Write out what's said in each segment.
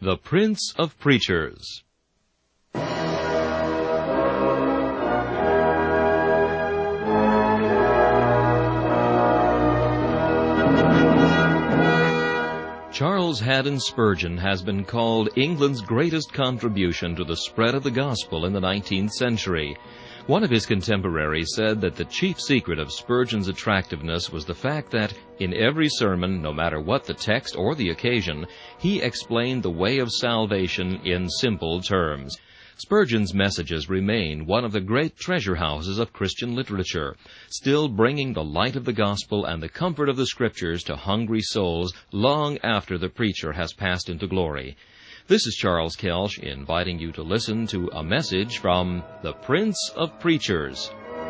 The Prince of Preachers. Charles Haddon Spurgeon has been called England's greatest contribution to the spread of the gospel in the 19th century. One of his contemporaries said that the chief secret of Spurgeon's attractiveness was the fact that, in every sermon, no matter what the text or the occasion, he explained the way of salvation in simple terms. Spurgeon's messages remain one of the great treasure houses of Christian literature, still bringing the light of the gospel and the comfort of the Scriptures to hungry souls long after the preacher has passed into glory. This is Charles Kelsch inviting you to listen to a message from the Prince of Preachers.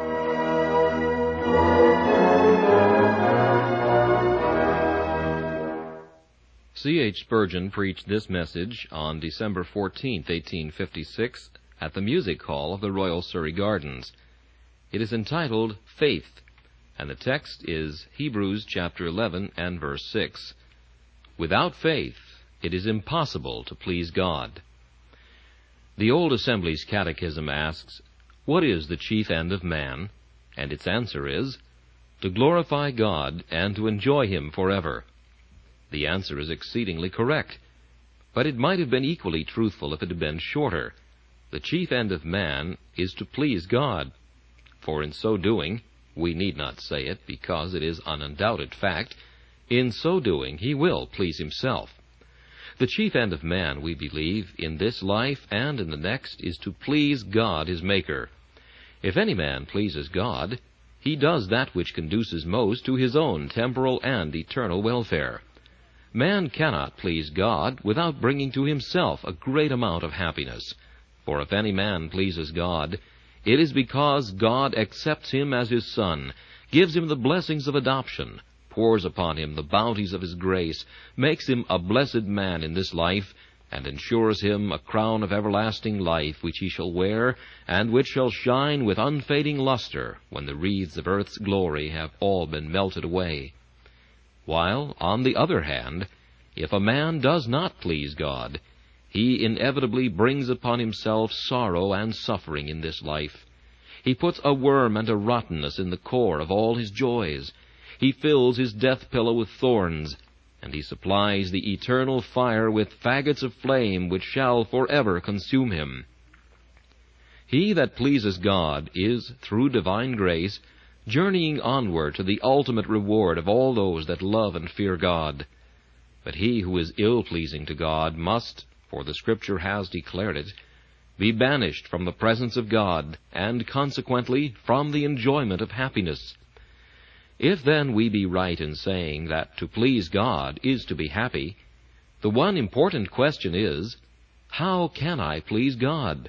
C.H. Spurgeon preached this message on December 14, 1856, at the Music Hall of the Royal Surrey Gardens. It is entitled Faith, and the text is Hebrews chapter 11 and verse 6. Without faith, it is impossible to please God. The Old Assembly's Catechism asks, what is the chief end of man? And its answer is, to glorify God and to enjoy Him forever. The answer is exceedingly correct, but it might have been equally truthful if it had been shorter. The chief end of man is to please God, for in so doing, we need not say it because it is an undoubted fact, in so doing He will please Himself. The chief end of man, we believe, in this life and in the next, is to please God His Maker. If any man pleases God, he does that which conduces most to his own temporal and eternal welfare. Man cannot please God without bringing to himself a great amount of happiness. For if any man pleases God, it is because God accepts him as His son, gives him the blessings of adoption, pours upon him the bounties of His grace, makes him a blessed man in this life, and ensures him a crown of everlasting life which he shall wear, and which shall shine with unfading luster when the wreaths of earth's glory have all been melted away. While, on the other hand, if a man does not please God, he inevitably brings upon himself sorrow and suffering in this life. He puts a worm and a rottenness in the core of all his joys. He fills his death pillow with thorns, and he supplies the eternal fire with faggots of flame which shall forever consume him. He that pleases God is, through divine grace, journeying onward to the ultimate reward of all those that love and fear God. But he who is ill-pleasing to God must, for the Scripture has declared it, be banished from the presence of God, and consequently from the enjoyment of happiness. If then we be right in saying that to please God is to be happy, the one important question is, how can I please God?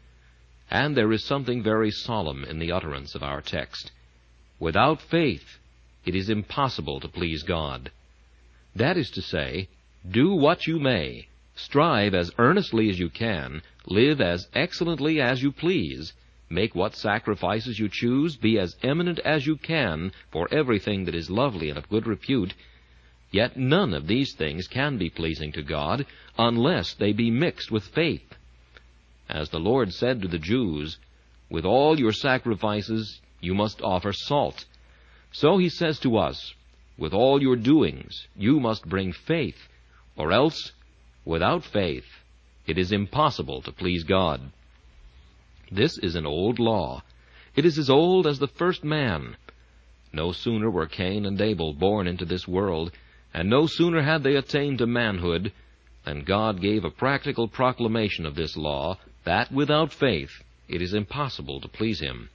And there is something very solemn in the utterance of our text. Without faith, it is impossible to please God. That is to say, do what you may, strive as earnestly as you can, live as excellently as you please, make what sacrifices you choose, be as eminent as you can for everything that is lovely and of good repute, yet none of these things can be pleasing to God unless they be mixed with faith. As the Lord said to the Jews, with all your sacrifices you must offer salt. So He says to us, with all your doings you must bring faith, or else, without faith, it is impossible to please God. This is an old law. It is as old as the first man. No sooner were Cain and Abel born into this world, and no sooner had they attained to manhood, than God gave a practical proclamation of this law, that without faith it is impossible to please Him.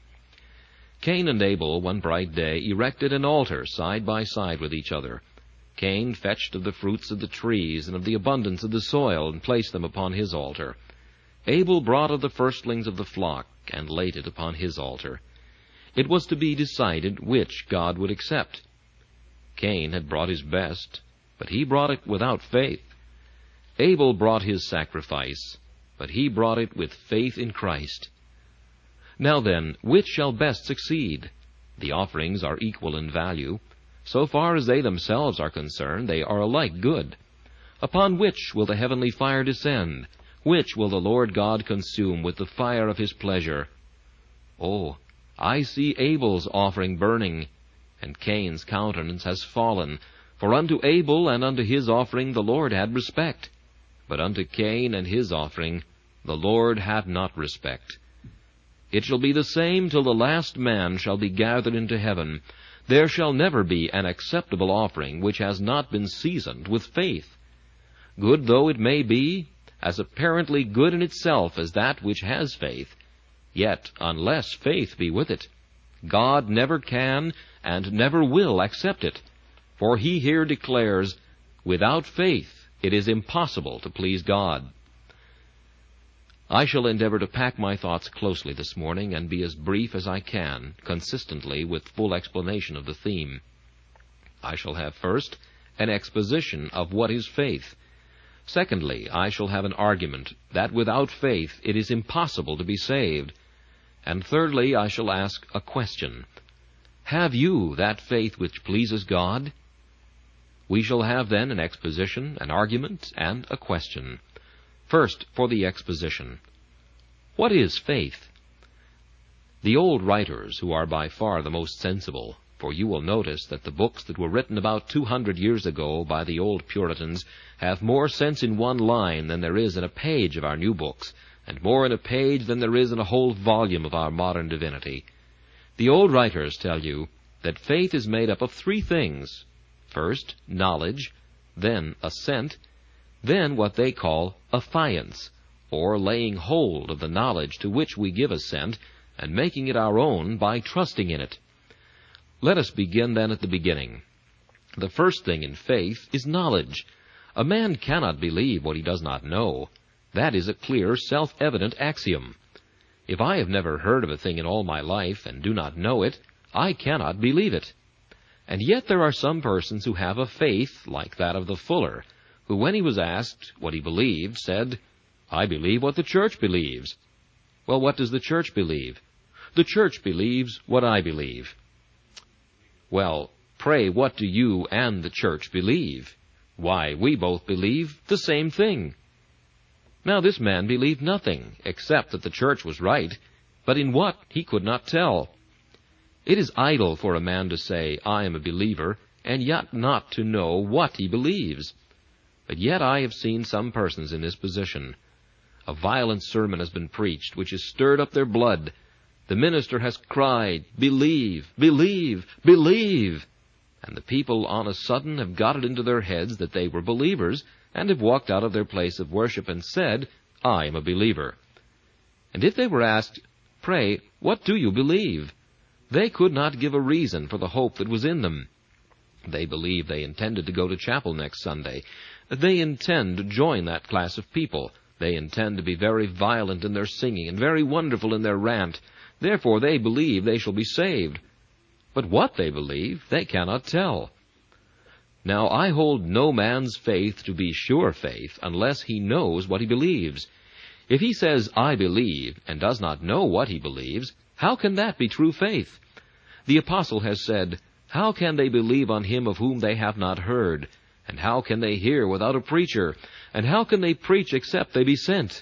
Cain and Abel one bright day erected an altar side by side with each other. Cain fetched of the fruits of the trees and of the abundance of the soil, and placed them upon his altar. Abel brought of the firstlings of the flock, and laid it upon his altar. It was to be decided which God would accept. Cain had brought his best, but he brought it without faith. Abel brought his sacrifice, but he brought it with faith in Christ. Now then, which shall best succeed? The offerings are equal in value. So far as they themselves are concerned, they are alike good. Upon which will the heavenly fire descend? Which will the Lord God consume with the fire of his pleasure? Oh, I see Abel's offering burning, and Cain's countenance has fallen. For unto Abel and unto his offering the Lord had respect, but unto Cain and his offering the Lord had not respect. It shall be the same till the last man shall be gathered into heaven. There shall never be an acceptable offering which has not been seasoned with faith. Good though it may be, as apparently good in itself as that which has faith, yet unless faith be with it, God never can and never will accept it. For he here declares, without faith it is impossible to please God. I shall endeavor to pack my thoughts closely this morning and be as brief as I can, consistently with full explanation of the theme. I shall have first an exposition of what is faith. Secondly, I shall have an argument that without faith it is impossible to be saved. And thirdly, I shall ask a question. Have you that faith which pleases God? We shall have then an exposition, an argument, and a question. First, for the exposition. What is faith? The old writers, who are by far the most sensible, for you will notice that the books that were written about 200 years ago by the old Puritans have more sense in one line than there is in a page of our new books, and more in a page than there is in a whole volume of our modern divinity. The old writers tell you that faith is made up of three things. First, knowledge, then assent, then what they call affiance, or laying hold of the knowledge to which we give assent, and making it our own by trusting in it. Let us begin then at the beginning. The first thing in faith is knowledge. A man cannot believe what he does not know. That is a clear, self-evident axiom. If I have never heard of a thing in all my life and do not know it, I cannot believe it. And yet there are some persons who have a faith like that of the fuller, who when he was asked what he believed, said, "I believe what the church believes." Well, what does the church believe? The church believes what I believe. Well, pray, what do you and the church believe? Why, we both believe the same thing. Now this man believed nothing, except that the church was right, but in what he could not tell. It is idle for a man to say, "I am a believer," and yet not to know what he believes. But yet I have seen some persons in this position. A violent sermon has been preached, which has stirred up their blood. The minister has cried, "Believe, believe, believe!" And the people on a sudden have got it into their heads that they were believers, and have walked out of their place of worship and said, "I am a believer." And if they were asked, "Pray, what do you believe?" they could not give a reason for the hope that was in them. They believe they intended to go to chapel next Sunday. They intend to join that class of people. They intend to be very violent in their singing and very wonderful in their rant. Therefore they believe they shall be saved. But what they believe, they cannot tell. Now I hold no man's faith to be sure faith unless he knows what he believes. If he says, "I believe," and does not know what he believes, how can that be true faith? The apostle has said, "How can they believe on him of whom they have not heard? And how can they hear without a preacher? And how can they preach except they be sent?"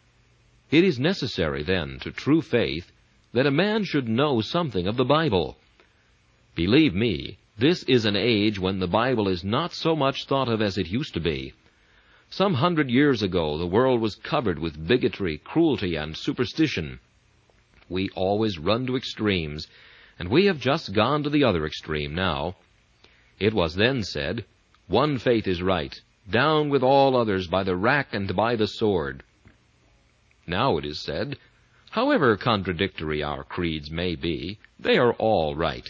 It is necessary, then, to true faith, that a man should know something of the Bible. Believe me, this is an age when the Bible is not so much thought of as it used to be. Some 100 years ago, the world was covered with bigotry, cruelty, and superstition. We always run to extremes, and we have just gone to the other extreme now. It was then said, "One faith is right, down with all others by the rack and by the sword." Now it is said, "However contradictory our creeds may be, they are all right."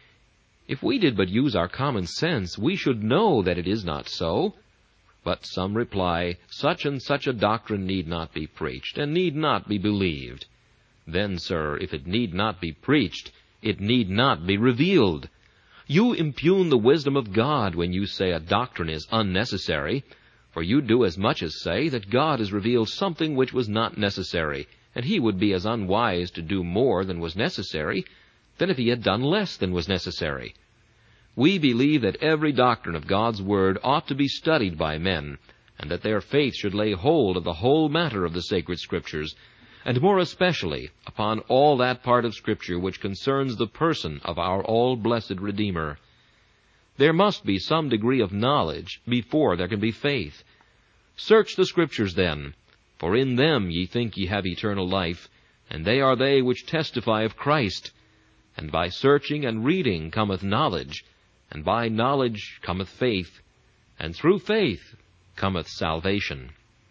If we did but use our common sense, we should know that it is not so. But some reply, "Such and such a doctrine need not be preached, and need not be believed." Then, sir, if it need not be preached, it need not be revealed. You impugn the wisdom of God when you say a doctrine is unnecessary, for you do as much as say that God has revealed something which was not necessary, and he would be as unwise to do more than was necessary than if he had done less than was necessary. We believe that every doctrine of God's Word ought to be studied by men, and that their faith should lay hold of the whole matter of the sacred Scriptures, and more especially upon all that part of Scripture which concerns the person of our all-blessed Redeemer. There must be some degree of knowledge before there can be faith. Search the Scriptures, then, for in them ye think ye have eternal life, and they are they which testify of Christ. And by searching and reading cometh knowledge, and by knowledge cometh faith, and through faith cometh salvation.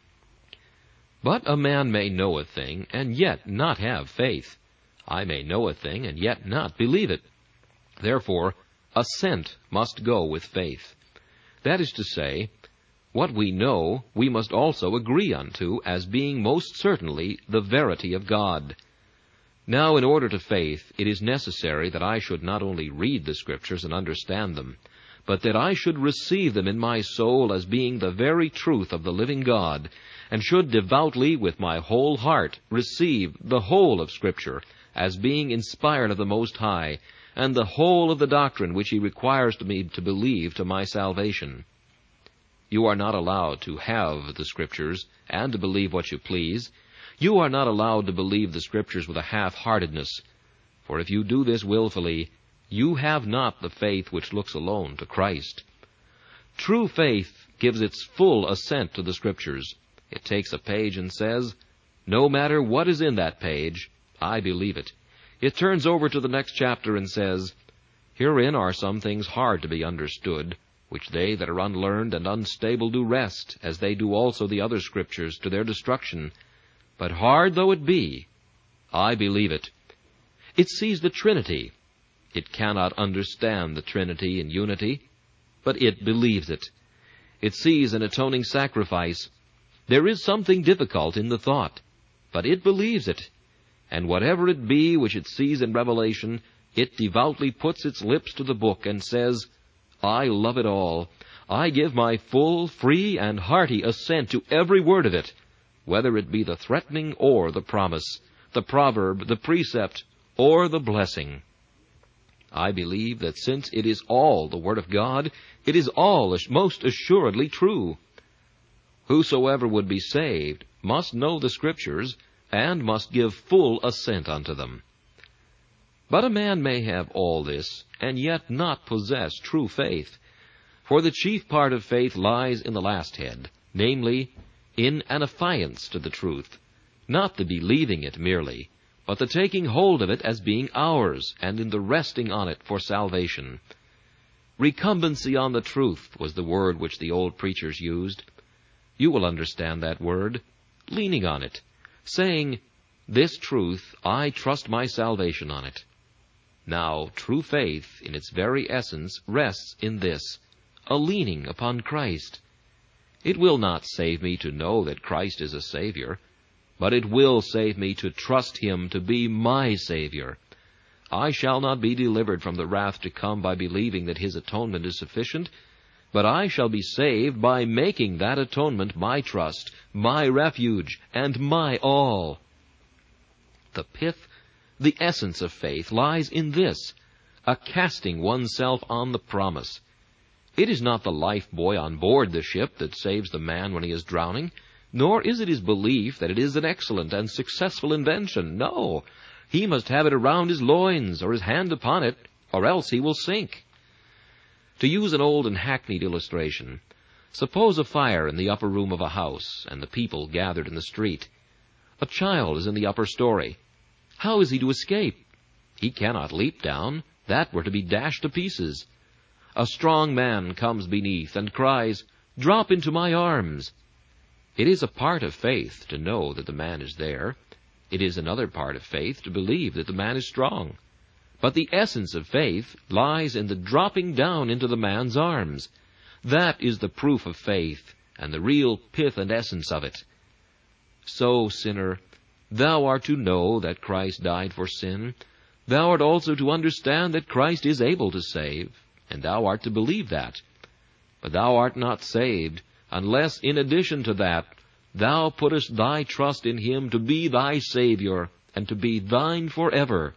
But a man may know a thing, and yet not have faith. I may know a thing, and yet not believe it. Therefore, assent must go with faith. That is to say, what we know we must also agree unto as being most certainly the verity of God. Now, in order to faith, it is necessary that I should not only read the Scriptures and understand them, but that I should receive them in my soul as being the very truth of the living God, and should devoutly, with my whole heart, receive the whole of Scripture as being inspired of the Most High, and the whole of the doctrine which He requires me to believe to my salvation. You are not allowed to have the Scriptures and to believe what you please. You are not allowed to believe the Scriptures with a half-heartedness, for if you do this willfully, you have not the faith which looks alone to Christ. True faith gives its full assent to the Scriptures. It takes a page and says, no matter what is in that page, I believe it. It turns over to the next chapter and says, herein are some things hard to be understood, which they that are unlearned and unstable do wrest, as they do also the other Scriptures, to their destruction. But hard though it be, I believe it. It sees the Trinity. It cannot understand the Trinity in unity, but it believes it. It sees an atoning sacrifice. There is something difficult in the thought, but it believes it. And whatever it be which it sees in Revelation, it devoutly puts its lips to the book and says, I love it all. I give my full, free, and hearty assent to every word of it, whether it be the threatening or the promise, the proverb, the precept, or the blessing. I believe that since it is all the Word of God, it is all most assuredly true. Whosoever would be saved must know the Scriptures, and must give full assent unto them. But a man may have all this, and yet not possess true faith. For the chief part of faith lies in the last head, namely, in an affiance to the truth, not the believing it merely, but the taking hold of it as being ours, and in the resting on it for salvation. Recumbency on the truth was the word which the old preachers used. You will understand that word, leaning on it, saying, this truth, I trust my salvation on it. Now, true faith, in its very essence, rests in this, a leaning upon Christ. It will not save me to know that Christ is a Savior, but it will save me to trust Him to be my Savior. I shall not be delivered from the wrath to come by believing that His atonement is sufficient, but I shall be saved by making that atonement my trust, my refuge, and my all. The pith, the essence of faith lies in this, a casting oneself on the promise. It is not the life-buoy on board the ship that saves the man when he is drowning, nor is it his belief that it is an excellent and successful invention. No, he must have it around his loins, or his hand upon it, or else he will sink. To use an old and hackneyed illustration, suppose a fire in the upper room of a house, and the people gathered in the street. A child is in the upper story. How is he to escape? He cannot leap down. That were to be dashed to pieces. A strong man comes beneath and cries, "Drop into my arms." It is a part of faith to know that the man is there. It is another part of faith to believe that the man is strong. But the essence of faith lies in the dropping down into the man's arms. That is the proof of faith, and the real pith and essence of it. So, sinner, thou art to know that Christ died for sin. Thou art also to understand that Christ is able to save, and thou art to believe that. But thou art not saved, unless, in addition to that, thou puttest thy trust in Him to be thy Savior, and to be thine forever.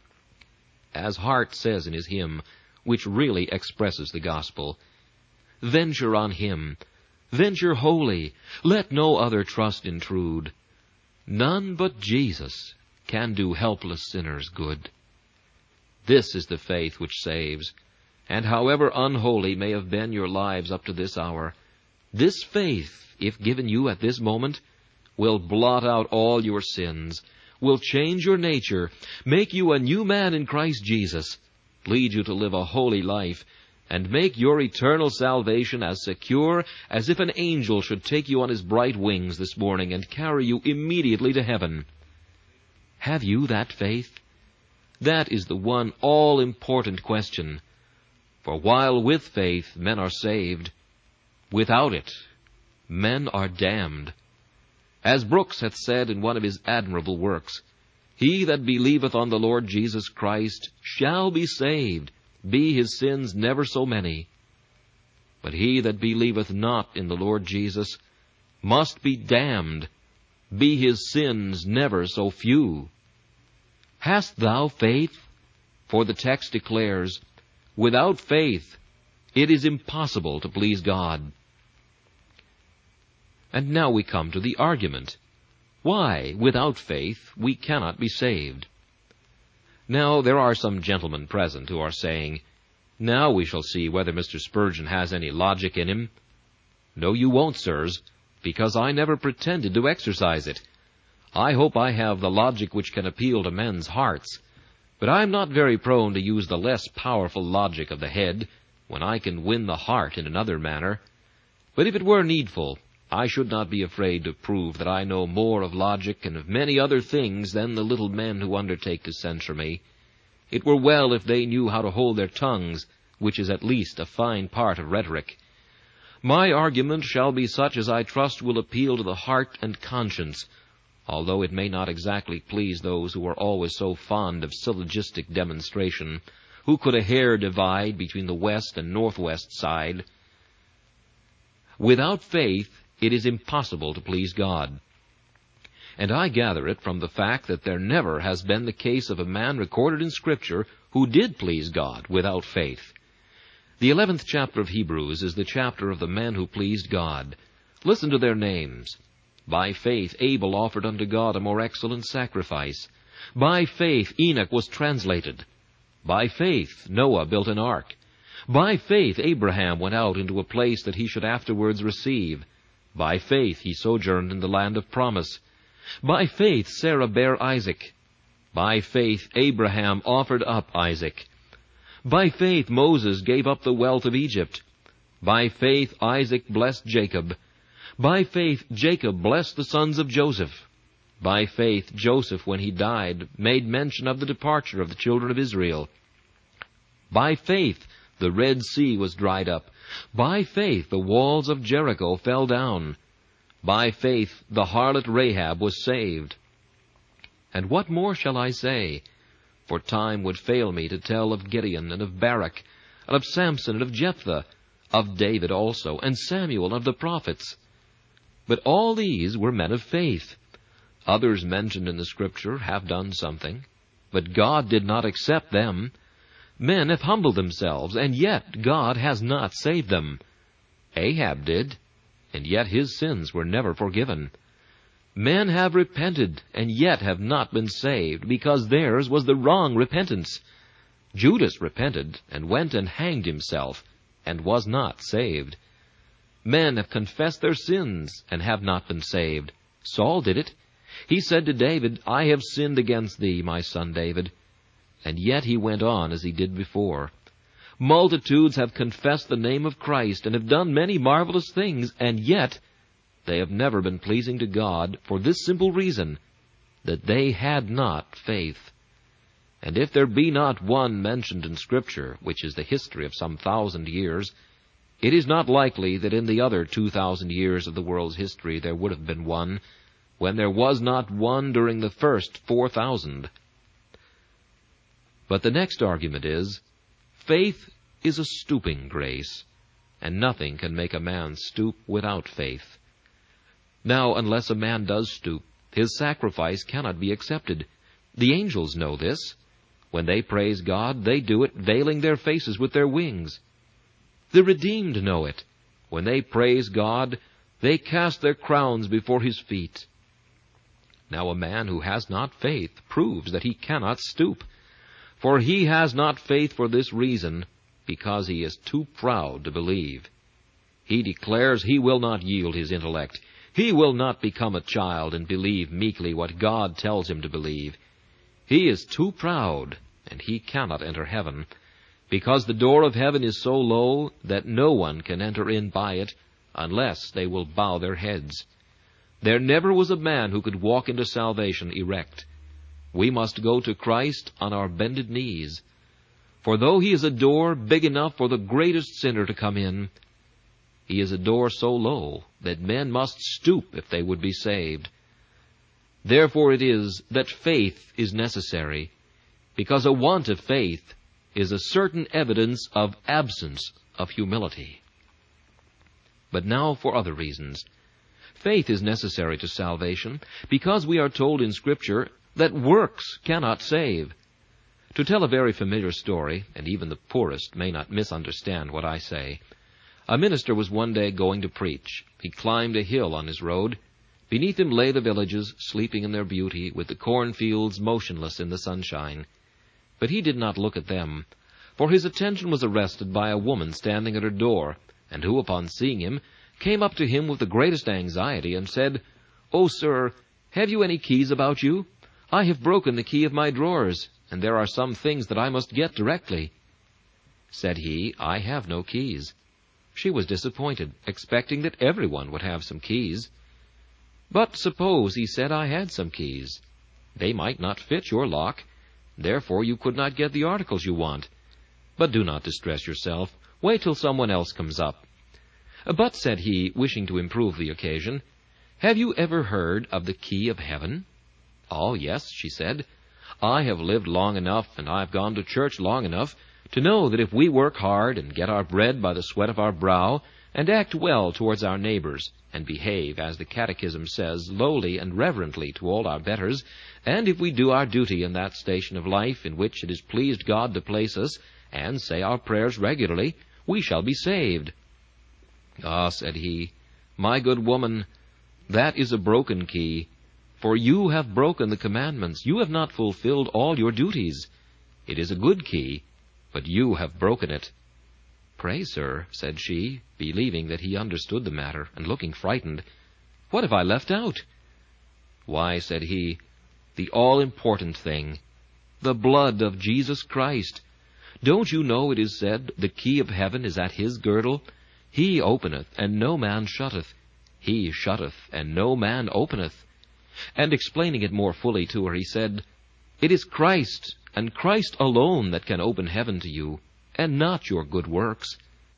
As Hart says in his hymn, which really expresses the gospel, "Venture on Him, Venture wholly, let no other trust intrude. None but Jesus can do helpless sinners good. This is the faith which saves, and however unholy may have been your lives up to this hour, this faith, if given you at this moment, will blot out all your sins, will change your nature, make you a new man in Christ Jesus, lead you to live a holy life, and make your eternal salvation as secure as if an angel should take you on his bright wings this morning and carry you immediately to heaven. Have you that faith? That is the one all-important question. For while with faith men are saved, without it men are damned. As Brooks hath said in one of his admirable works, "He that believeth on the Lord Jesus Christ shall be saved, be his sins never so many. But he that believeth not in the Lord Jesus must be damned, be his sins never so few." Hast thou faith? For the text declares, without faith it is impossible to please God. And now we come to the argument. Why, without faith, we cannot be saved. Now, there are some gentlemen present who are saying, "Now we shall see whether Mr. Spurgeon has any logic in him." No, you won't, sirs, because I never pretended to exercise it. I hope I have the logic which can appeal to men's hearts, but I am not very prone to use the less powerful logic of the head when I can win the heart in another manner. But if it were needful, I should not be afraid to prove that I know more of logic and of many other things than the little men who undertake to censure me. It were well if they knew how to hold their tongues, which is at least a fine part of rhetoric. My argument shall be such as I trust will appeal to the heart and conscience, although it may not exactly please those who are always so fond of syllogistic demonstration. Who could a hair divide between the west and northwest side? Without faith it is impossible to please God. And I gather it from the fact that there never has been the case of a man recorded in Scripture who did please God without faith. The 11th chapter of Hebrews is the chapter of the men who pleased God. Listen to their names. By faith Abel offered unto God a more excellent sacrifice. By faith Enoch was translated. By faith Noah built an ark. By faith Abraham went out into a place that he should afterwards receive. By faith he sojourned in the land of promise. By faith Sarah bare Isaac. By faith Abraham offered up Isaac. By faith Moses gave up the wealth of Egypt. By faith Isaac blessed Jacob. By faith Jacob blessed the sons of Joseph. By faith Joseph, when he died, made mention of the departure of the children of Israel. By faith the Red Sea was dried up. By faith the walls of Jericho fell down. By faith the harlot Rahab was saved. And what more shall I say? For time would fail me to tell of Gideon and of Barak, and of Samson and of Jephthah, of David also, and Samuel and of the prophets. But all these were men of faith. Others mentioned in the Scripture have done something, but God did not accept them. Men have humbled themselves, and yet God has not saved them. Ahab did, and yet his sins were never forgiven. Men have repented, and yet have not been saved, because theirs was the wrong repentance. Judas repented, and went and hanged himself, and was not saved. Men have confessed their sins, and have not been saved. Saul did it. He said to David, "I have sinned against thee, my son David." And yet he went on as he did before. Multitudes have confessed the name of Christ, and have done many marvelous things, and yet they have never been pleasing to God for this simple reason, that they had not faith. And if there be not one mentioned in Scripture, which is the history of some 1,000 years, it is not likely that in the other 2,000 years of the world's history there would have been one, when there was not one during the first 4,000. But the next argument is, faith is a stooping grace, and nothing can make a man stoop without faith. Now, unless a man does stoop, his sacrifice cannot be accepted. The angels know this. When they praise God, they do it veiling their faces with their wings. The redeemed know it. When they praise God, They cast their crowns before his feet. Now a man who has not faith proves that he cannot stoop. For he has not faith for this reason, because he is too proud to believe. He declares he will not yield his intellect. He will not become a child and believe meekly what God tells him to believe. He is too proud, and he cannot enter heaven, because the door of heaven is so low that no one can enter in by it unless they will bow their heads. There never was a man who could walk into salvation erect. We must go to Christ on our bended knees. For though he is a door big enough for the greatest sinner to come in, he is a door so low that men must stoop if they would be saved. Therefore it is that faith is necessary, because a want of faith is a certain evidence of absence of humility. But now for other reasons. Faith is necessary to salvation, because we are told in Scripture that works cannot save. To tell a very familiar story, and even the poorest may not misunderstand what I say, a minister was one day going to preach. He climbed a hill on his road. Beneath him lay the villages, sleeping in their beauty, with the cornfields motionless in the sunshine. But he did not look at them, for his attention was arrested by a woman standing at her door, and who, upon seeing him, came up to him with the greatest anxiety and said, "Oh, sir, have you any keys about you? I have broken the key of my drawers, and there are some things that I must get directly." Said he, "I have no keys." She was disappointed, expecting that everyone would have some keys. "But suppose," he said, "I had some keys. They might not fit your lock. Therefore you could not get the articles you want. But do not distress yourself. Wait till someone else comes up." "But," said he, wishing to improve the occasion, "have you ever heard of the key of heaven?" "Oh, yes," she said. "I have lived long enough, and I have gone to church long enough, to know that if we work hard and get our bread by the sweat of our brow, and act well towards our neighbors, and behave, as the Catechism says, lowly and reverently to all our betters, and if we do our duty in that station of life in which it has pleased God to place us, and say our prayers regularly, we shall be saved." "Ah," said he, "my good woman, that is a broken key, for you have broken the commandments. You have not fulfilled all your duties. It is a good key, but you have broken it." "Pray, sir," said she, believing that he understood the matter, and looking frightened, "what have I left out?" "Why," said he, "the all-important thing, the blood of Jesus Christ. Don't you know it is said, the key of heaven is at his girdle? He openeth, and no man shutteth. He shutteth, and no man openeth." And explaining it more fully to her, he said, "It is Christ, and Christ alone, that can open heaven to you, and not your good works."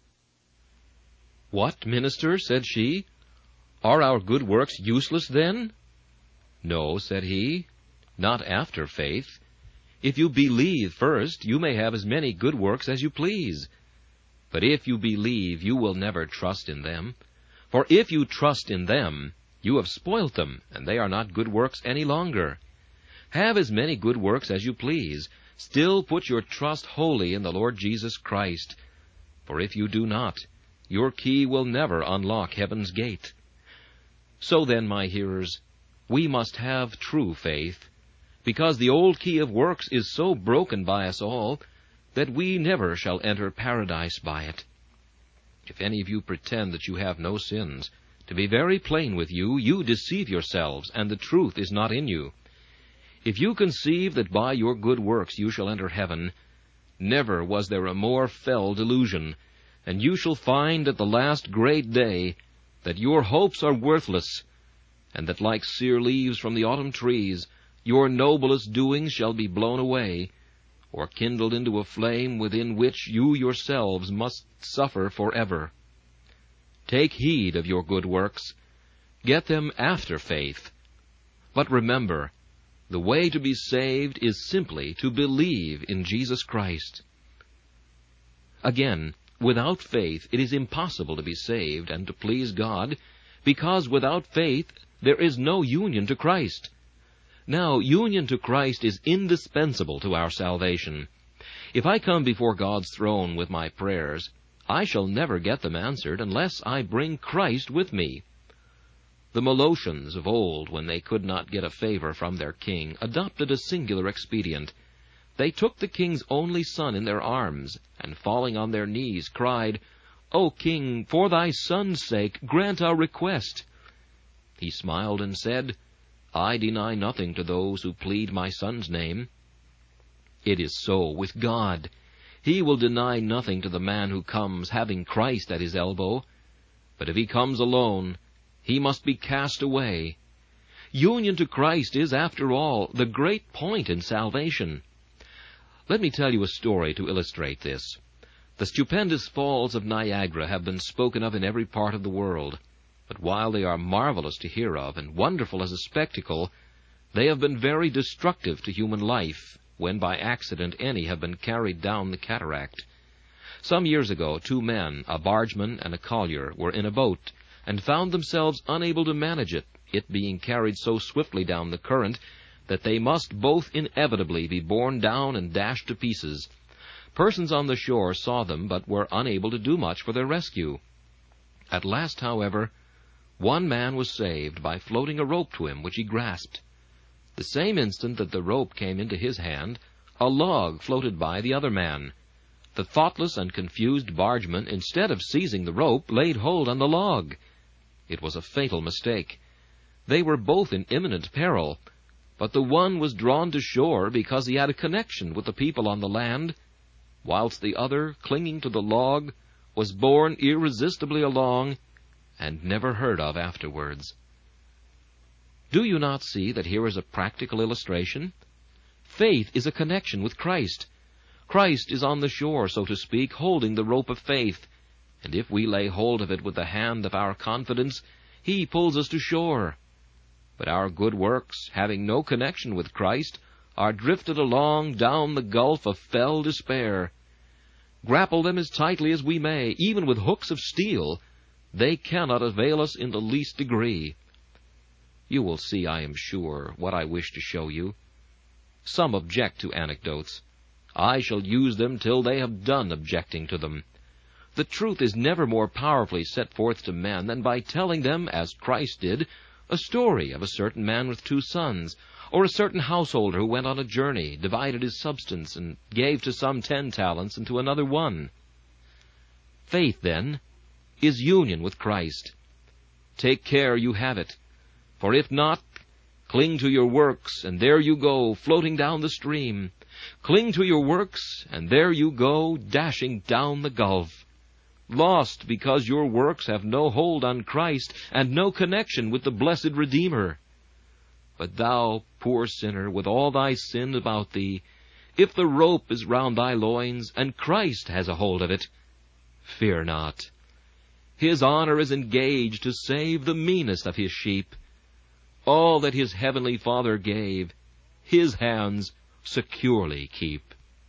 "What, minister?" said she. "Are our good works useless then?" "No," said he, "not after faith. If you believe first, you may have as many good works as you please. But if you believe, you will never trust in them. For if you trust in them, you have spoilt them, and they are not good works any longer. Have as many good works as you please. Still put your trust wholly in the Lord Jesus Christ. For if you do not, your key will never unlock heaven's gate. So then, my hearers, we must have true faith, because the old key of works is so broken by us all that we never shall enter paradise by it. If any of you pretend that you have no sins, to be very plain with you, you deceive yourselves, and the truth is not in you. If you conceive that by your good works you shall enter heaven, never was there a more fell delusion, and you shall find at the last great day that your hopes are worthless, and that like sere leaves from the autumn trees, your noblest doings shall be blown away, or kindled into a flame within which you yourselves must suffer forever. Take heed of your good works. Get them after faith. But remember, the way to be saved is simply to believe in Jesus Christ. Again, without faith it is impossible to be saved and to please God, because without faith there is no union to Christ. Now, union to Christ is indispensable to our salvation. If I come before God's throne with my prayers, I shall never get them answered unless I bring Christ with me. The Molossians of old, when they could not get a favor from their king, adopted a singular expedient. They took the king's only son in their arms, and falling on their knees, cried, "O king, for thy son's sake, grant our request." He smiled and said, "I deny nothing to those who plead my son's name." It is so with God. He will deny nothing to the man who comes having Christ at his elbow. But if he comes alone, he must be cast away. Union to Christ is, after all, the great point in salvation. Let me tell you a story to illustrate this. The stupendous falls of Niagara have been spoken of in every part of the world. But while they are marvelous to hear of and wonderful as a spectacle, they have been very destructive to human life, when by accident any have been carried down the cataract. Some years ago, 2 men, a bargeman and a collier, were in a boat, and found themselves unable to manage it, it being carried so swiftly down the current that they must both inevitably be borne down and dashed to pieces. Persons on the shore saw them, but were unable to do much for their rescue. At last, however, one man was saved by floating a rope to him, which he grasped. The same instant that the rope came into his hand, a log floated by the other man. The thoughtless and confused bargeman, instead of seizing the rope, laid hold on the log. It was a fatal mistake. They were both in imminent peril, but the one was drawn to shore because he had a connection with the people on the land, whilst the other, clinging to the log, was borne irresistibly along and never heard of afterwards. Do you not see that here is a practical illustration? Faith is a connection with Christ. Christ is on the shore, so to speak, holding the rope of faith, and if we lay hold of it with the hand of our confidence, He pulls us to shore. But our good works, having no connection with Christ, are drifted along down the gulf of fell despair. Grapple them as tightly as we may, even with hooks of steel, they cannot avail us in the least degree. You will see, I am sure, what I wish to show you. Some object to anecdotes. I shall use them till they have done objecting to them. The truth is never more powerfully set forth to men than by telling them, as Christ did, a story of a certain man with 2 sons, or a certain householder who went on a journey, divided his substance, and gave to some 10 talents and to another 1. Faith, then, is union with Christ. Take care you have it, for if not, cling to your works, and there you go, floating down the stream. Cling to your works, and there you go, dashing down the gulf. Lost because your works have no hold on Christ and no connection with the blessed Redeemer. But thou, poor sinner, with all thy sin about thee, if the rope is round thy loins, and Christ has a hold of it, fear not. His honor is engaged to save the meanest of His sheep. All that His heavenly Father gave, His hands securely keep.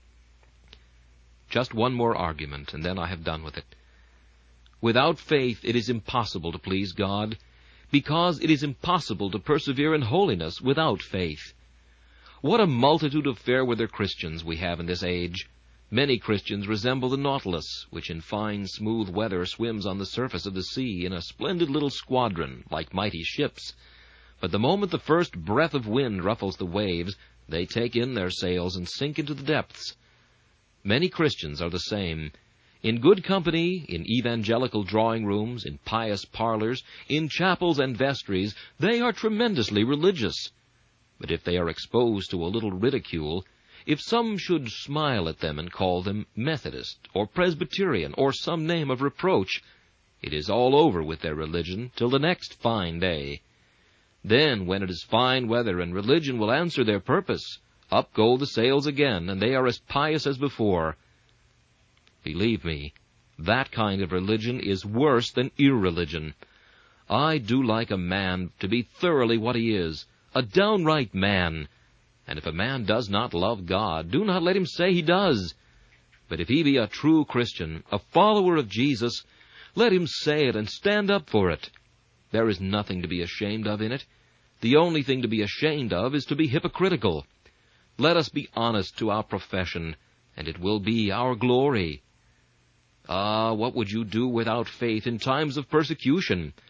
Just one more argument, and then I have done with it. Without faith it is impossible to please God, because it is impossible to persevere in holiness without faith. What a multitude of fair-weather Christians we have in this age! Many Christians resemble the nautilus, which in fine, smooth weather swims on the surface of the sea in a splendid little squadron, like mighty ships. But the moment the first breath of wind ruffles the waves, they take in their sails and sink into the depths. Many Christians are the same. In good company, in evangelical drawing-rooms, in pious parlors, in chapels and vestries, they are tremendously religious. But if they are exposed to a little ridicule, if some should smile at them and call them Methodist or Presbyterian or some name of reproach, it is all over with their religion till the next fine day. Then, when it is fine weather and religion will answer their purpose, up go the sails again, and they are as pious as before. Believe me, that kind of religion is worse than irreligion. I do like a man to be thoroughly what he is, a downright man. And if a man does not love God, do not let him say he does. But if he be a true Christian, a follower of Jesus, let him say it and stand up for it. There is nothing to be ashamed of in it. The only thing to be ashamed of is to be hypocritical. Let us be honest to our profession, and it will be our glory. Ah, what would you do without faith in times of persecution?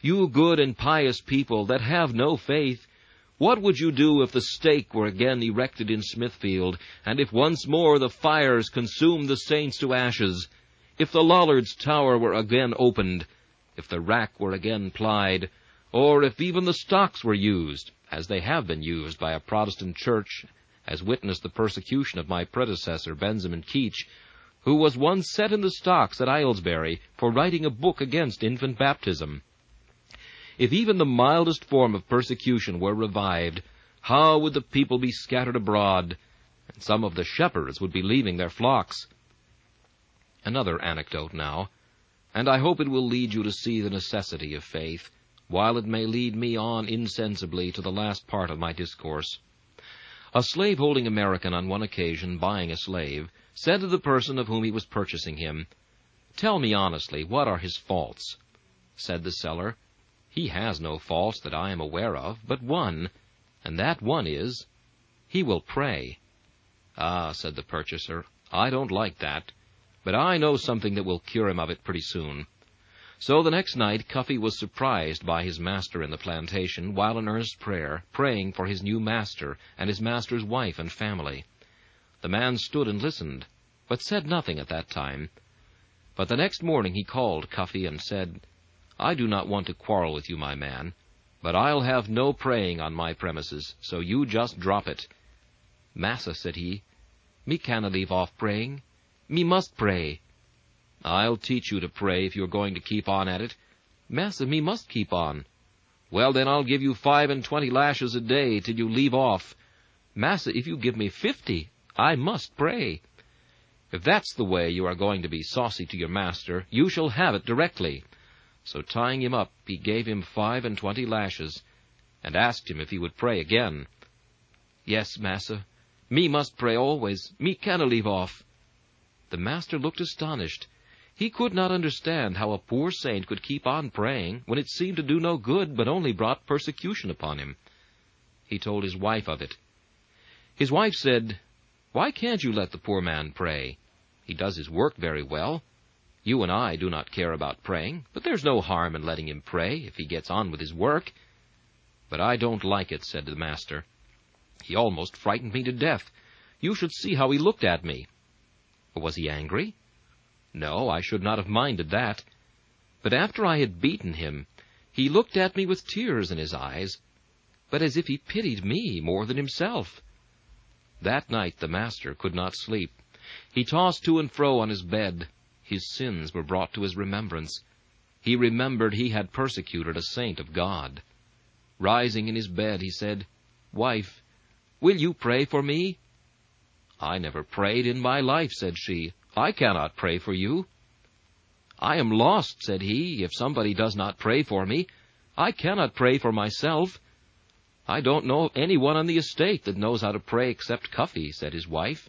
You good and pious people that have no faith, what would you do if the stake were again erected in Smithfield, and if once more the fires consumed the saints to ashes, if the Lollards' Tower were again opened, if the rack were again plied, or if even the stocks were used, as they have been used by a Protestant church, as witnessed the persecution of my predecessor, Benjamin Keach, who was once set in the stocks at Aylesbury for writing a book against infant baptism. If even the mildest form of persecution were revived, how would the people be scattered abroad, and some of the shepherds would be leaving their flocks. Another anecdote now, and I hope it will lead you to see the necessity of faith, while it may lead me on insensibly to the last part of my discourse. A slave-holding American on one occasion, buying a slave, said to the person of whom he was purchasing him, "Tell me honestly, what are his faults?" Said the seller, "He has no faults that I am aware of, but one, and that one is, he will pray." "Ah," said the purchaser, "I don't like that, but I know something that will cure him of it pretty soon." So the next night Cuffy was surprised by his master in the plantation while in earnest prayer, praying for his new master and his master's wife and family. The man stood and listened, but said nothing at that time. But the next morning he called Cuffy and said, "I do not want to quarrel with you, my man, but I'll have no praying on my premises, so you just drop it." "Massa," said he, "me canna leave off praying. Me must pray." "I'll teach you to pray if you're going to keep on at it." "Massa, me must keep on." "Well, then I'll give you 25 lashes a day till you leave off." "Massa, if you give me 50, I must pray." "If that's the way you are going to be saucy to your master, you shall have it directly." So tying him up, he gave him 25 lashes, and asked him if he would pray again. "Yes, massa, me must pray always. Me canna leave off." The master looked astonished. He could not understand how a poor saint could keep on praying when it seemed to do no good, but only brought persecution upon him. He told his wife of it. His wife said, "Why can't you let the poor man pray? He does his work very well. You and I do not care about praying, but there's no harm in letting him pray if he gets on with his work." "But I don't like it," said the master. "He almost frightened me to death. You should see how he looked at me." "Was he angry?" "No, I should not have minded that. But after I had beaten him, he looked at me with tears in his eyes, but as if he pitied me more than himself." That night the master could not sleep. He tossed to and fro on his bed. His sins were brought to his remembrance. He remembered he had persecuted a saint of God. Rising in his bed, he said, "Wife, will you pray for me?" "I never prayed in my life," said she. "I cannot pray for you." "I am lost," said he, "if somebody does not pray for me. I cannot pray for myself." "I don't know anyone on the estate that knows how to pray except Cuffy," said his wife.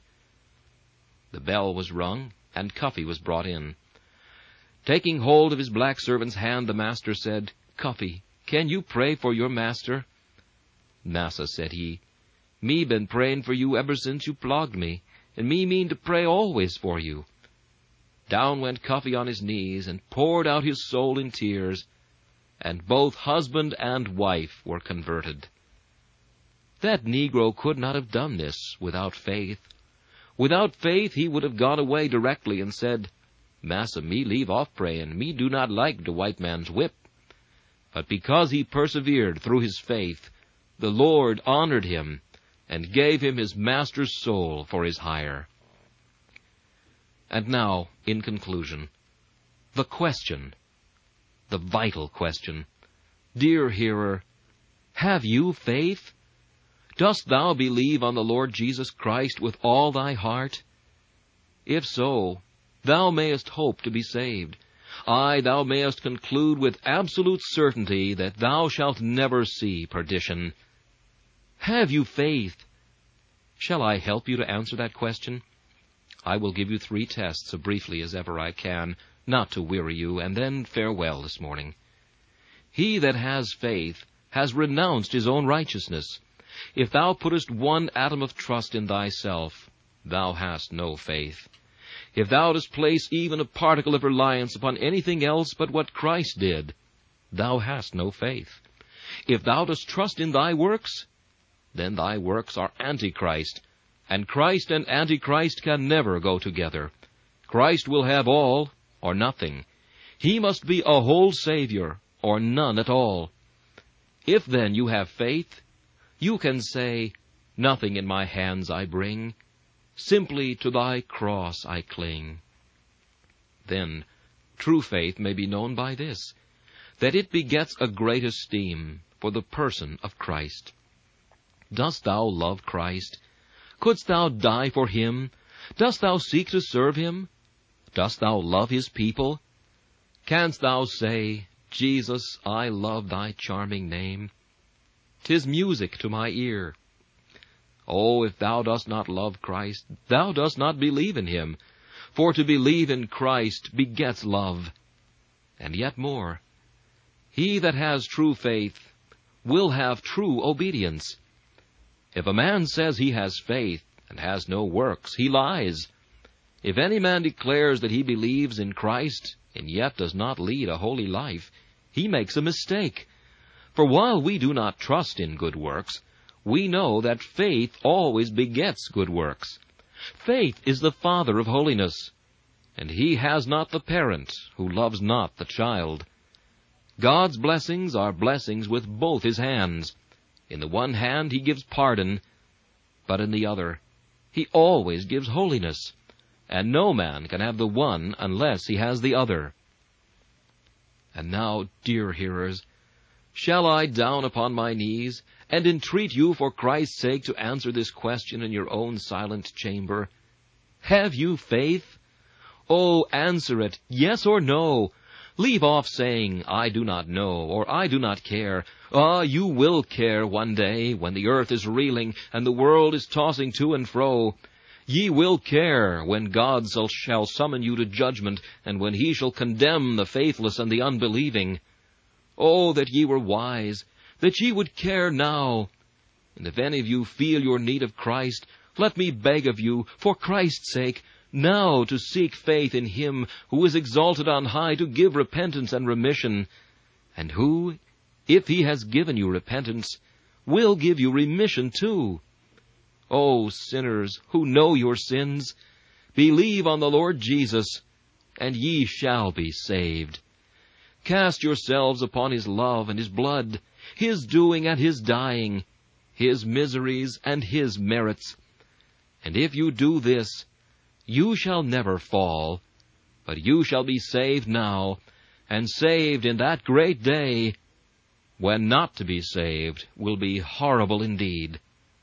The bell was rung, and Cuffy was brought in. Taking hold of his black servant's hand, the master said, "Cuffy, can you pray for your master?" "Massa," said he, "me been praying for you ever since you flogged me, and me mean to pray always for you." Down went Cuffy on his knees and poured out his soul in tears, and both husband and wife were converted. That Negro could not have done this without faith. Without faith he would have gone away directly and said, "Massa, me leave off prayin'. Me do not like the white man's whip." But because he persevered through his faith, the Lord honored him and gave him his master's soul for his hire. And now, in conclusion, the question, the vital question. Dear hearer, have you faith? Dost thou believe on the Lord Jesus Christ with all thy heart? If so, thou mayest hope to be saved. Aye, thou mayest conclude with absolute certainty that thou shalt never see perdition. Have you faith? Shall I help you to answer that question? I will give you 3 tests, so briefly as ever I can, not to weary you, and then farewell this morning. He that has faith has renounced his own righteousness. If thou puttest 1 atom of trust in thyself, thou hast no faith. If thou dost place even a particle of reliance upon anything else but what Christ did, thou hast no faith. If thou dost trust in thy works, then thy works are Antichrist, and Christ and Antichrist can never go together. Christ will have all or nothing. He must be a whole Savior or none at all. If then you have faith, you can say, Nothing in my hands I bring, simply to thy cross I cling. Then true faith may be known by this, that it begets a great esteem for the person of Christ. Dost thou love Christ? Couldst thou die for him? Dost thou seek to serve him? Dost thou love his people? Canst thou say, Jesus, I love thy charming name? 'Tis music to my ear. Oh, if thou dost not love Christ, thou dost not believe in him, for to believe in Christ begets love. And yet more, he that has true faith will have true obedience. If a man says he has faith and has no works, he lies. If any man declares that he believes in Christ and yet does not lead a holy life, he makes a mistake. For while we do not trust in good works, we know that faith always begets good works. Faith is the father of holiness, and he has not the parent who loves not the child. God's blessings are blessings with both his hands. In the one hand he gives pardon, but in the other he always gives holiness, and no man can have the one unless he has the other. And now, dear hearers, shall I down upon my knees and entreat you for Christ's sake to answer this question in your own silent chamber? Have you faith? Oh, answer it, yes or no. Leave off saying, I do not know, or I do not care. You will care one day, when the earth is reeling, and the world is tossing to and fro. Ye will care when God shall summon you to judgment, and when he shall condemn the faithless and the unbelieving. Oh, that ye were wise, that ye would care now. And if any of you feel your need of Christ, let me beg of you, for Christ's sake, now to seek faith in him who is exalted on high to give repentance and remission, and who, if he has given you repentance, will give you remission too. O sinners who know your sins, believe on the Lord Jesus, and ye shall be saved. Cast yourselves upon his love and his blood, his doing and his dying, his miseries and his merits. And if you do this, you shall never fall, but you shall be saved now, and saved in that great day, when not to be saved will be horrible indeed.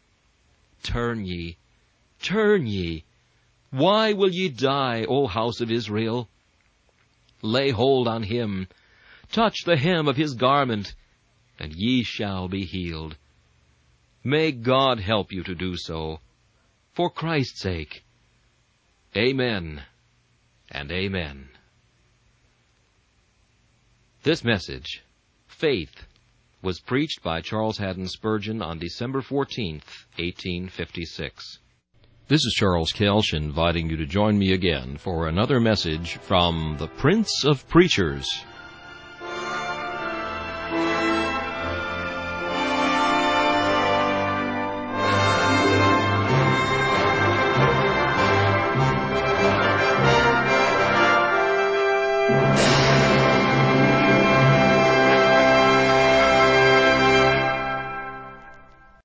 Turn ye, turn ye. Why will ye die, O house of Israel? Lay hold on him, touch the hem of his garment, and ye shall be healed. May God help you to do so, for Christ's sake. Amen and amen. This message, Faith, was preached by Charles Haddon Spurgeon on December 14th, 1856. This is Charles Kelch inviting you to join me again for another message from the Prince of Preachers.